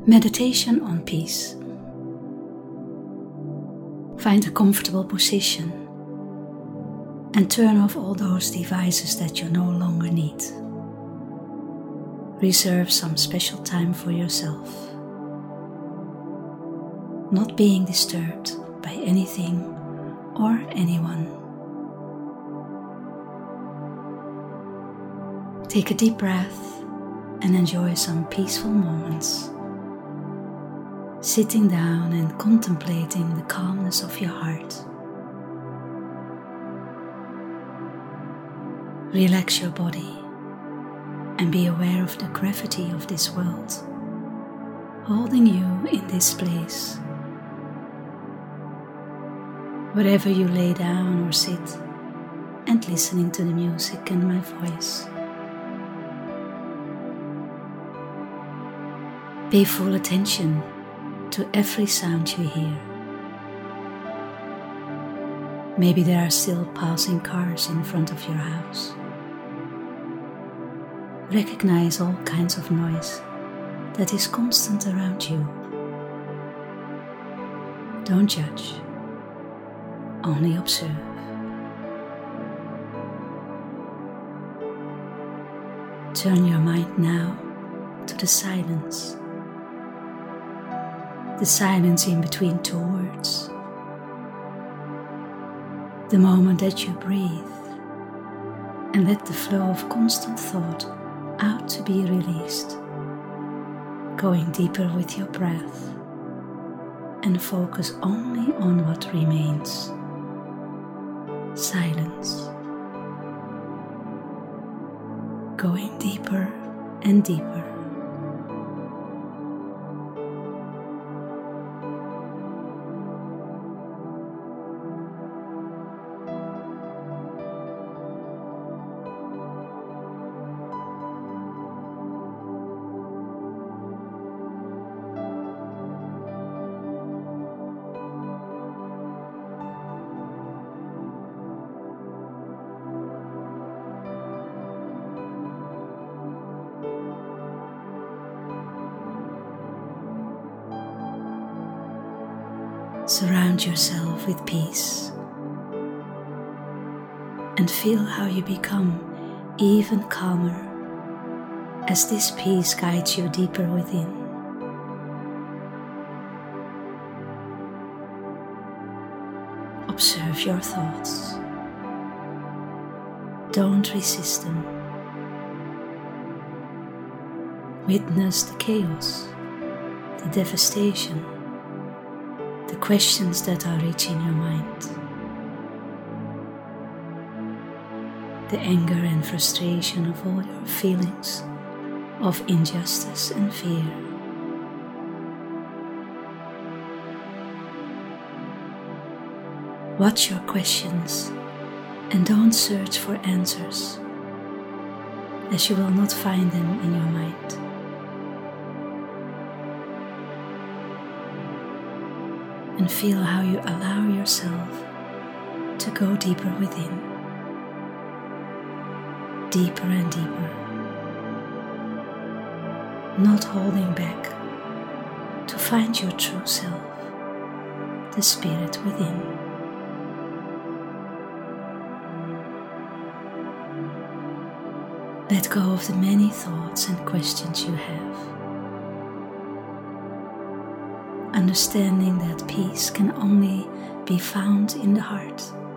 Meditation on peace. Find a comfortable position and turn off all those devices that you no longer need. Reserve some special time for yourself, not being disturbed by anything or anyone. Take a deep breath and enjoy some peaceful moments, sitting down and contemplating the calmness of your heart. Relax your body and be aware of the gravity of this world, holding you in this place. Wherever you lay down or sit, and listening to the music and my voice. Pay full attention to every sound you hear. Maybe there are still passing cars in front of your house. Recognize all kinds of noise that is constant around you. Don't judge, only observe. Turn your mind now to the silence in between two words, the moment that you breathe and let the flow of constant thought out to be released, going deeper with your breath and focus only on what remains. Silence, going deeper and deeper. Surround yourself with peace and feel how you become even calmer as this peace guides you deeper within. Observe your thoughts. Don't resist them. Witness the chaos, the devastation, the questions that are reaching your mind, the anger and frustration of all your feelings of injustice and fear. Watch your questions and don't search for answers, as you will not find them in your mind. And feel how you allow yourself to go deeper within, deeper and deeper, not holding back, to find your true self, the spirit within. Let go of the many thoughts and questions you have, understanding that peace can only be found in the heart.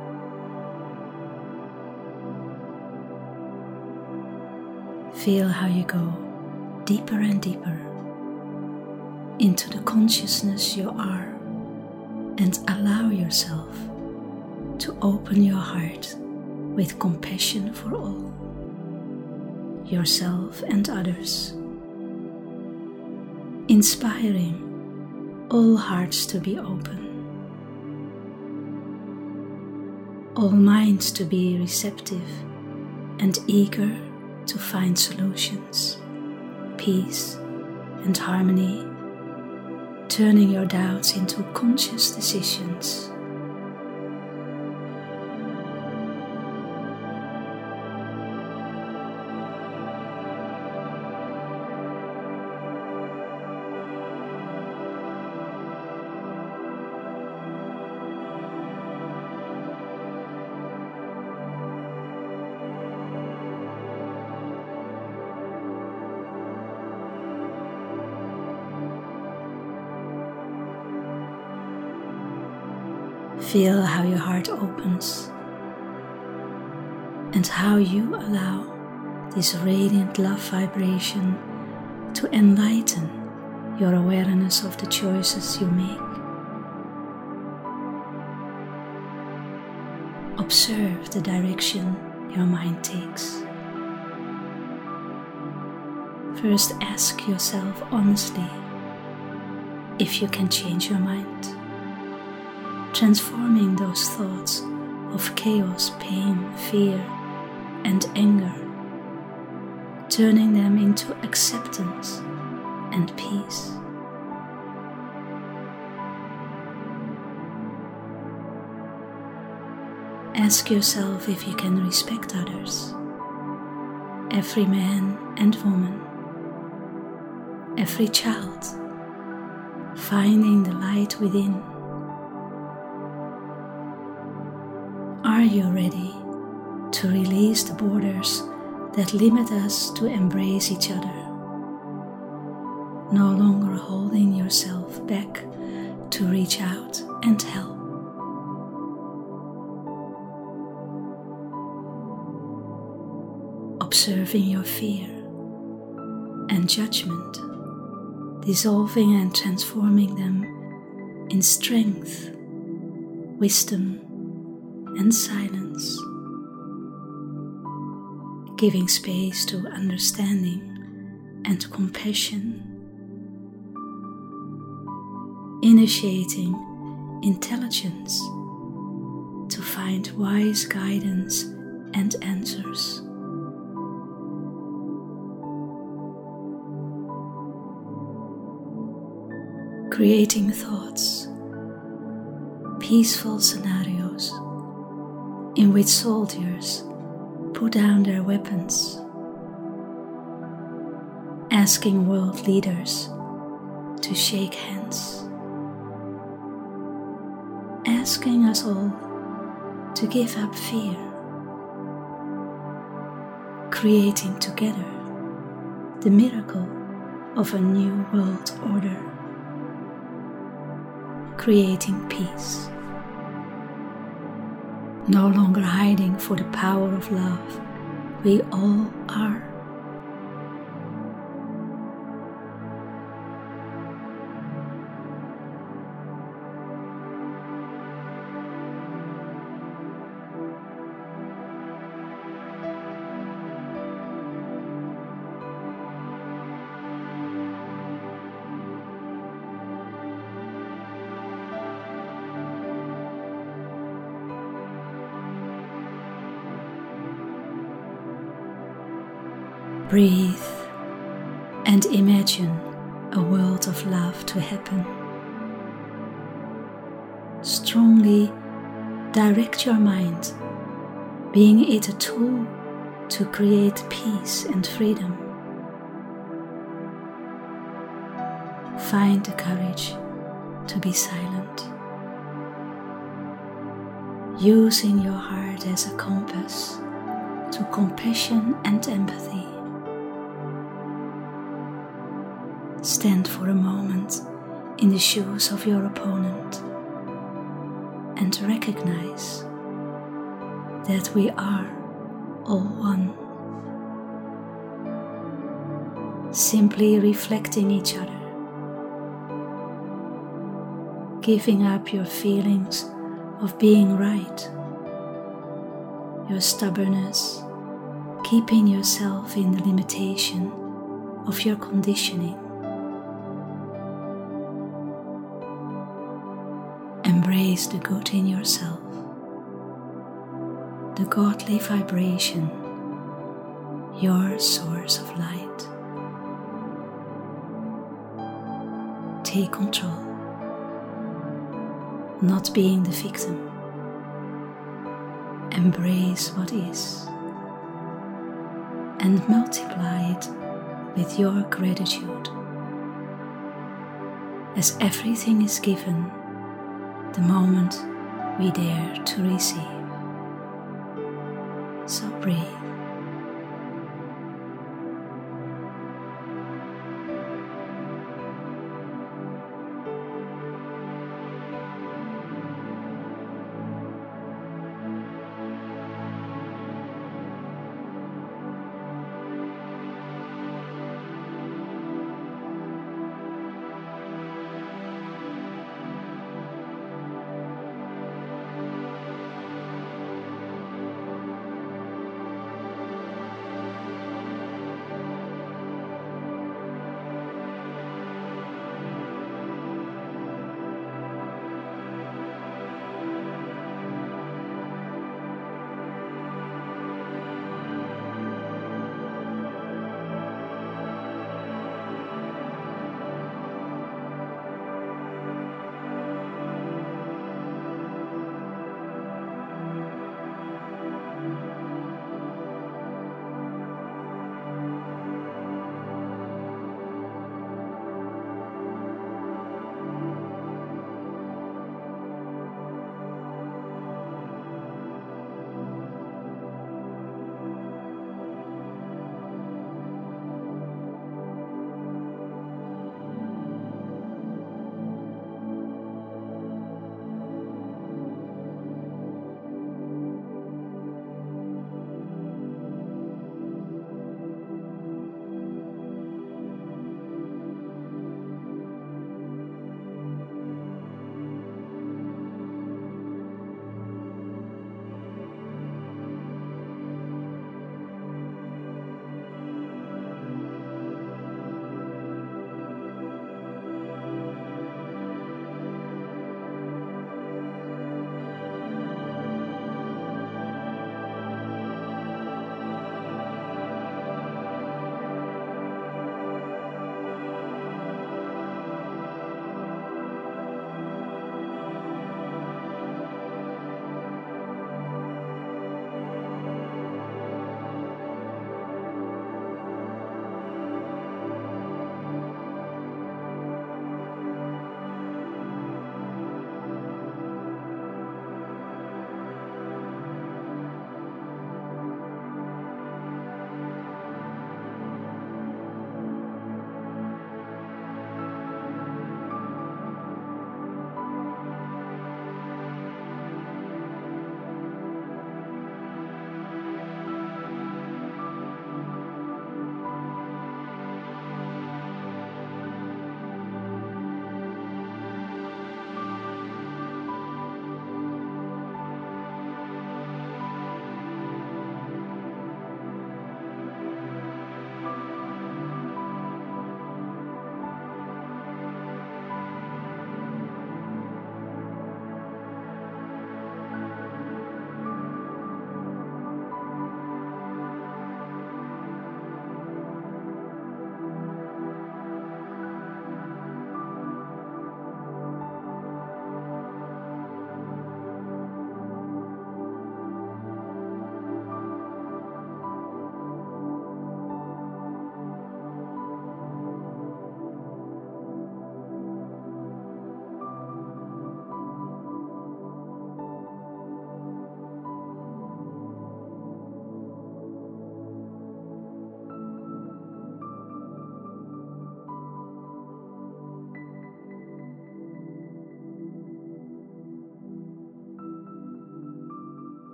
Feel how you go deeper and deeper into the consciousness you are, and allow yourself to open your heart with compassion for all, yourself and others, inspiring all hearts to be open, all minds to be receptive and eager to find solutions, peace and harmony, turning your doubts into conscious decisions. Feel how your heart opens and how you allow this radiant love vibration to enlighten your awareness of the choices you make. Observe the direction your mind takes. First, ask yourself honestly if you can change your mind, transforming those thoughts of chaos, pain, fear, and anger, turning them into acceptance and peace. Ask yourself if you can respect others, every man and woman, every child, finding the light within. Are you ready to release the borders that limit us to embrace each other? No longer holding yourself back to reach out and help. Observing your fear and judgment, dissolving and transforming them in strength, wisdom, and silence, giving space to understanding and compassion, initiating intelligence to find wise guidance and answers. Creating thoughts, peaceful scenarios in which soldiers put down their weapons, asking world leaders to shake hands, asking us all to give up fear, creating together the miracle of a new world order, creating peace. No longer hiding for the power of love, we all are. Breathe and imagine a world of love to happen. Strongly direct your mind, being it a tool to create peace and freedom. Find the courage to be silent, using your heart as a compass to compassion and empathy. Stand for a moment in the shoes of your opponent and recognize that we are all one. Simply reflecting each other, giving up your feelings of being right, your stubbornness, keeping yourself in the limitation of your conditioning. Embrace the good in yourself, the godly vibration, your source of light. Take control, not being the victim. Embrace what is and multiply it with your gratitude, as everything is given the moment we dare to receive. So breathe.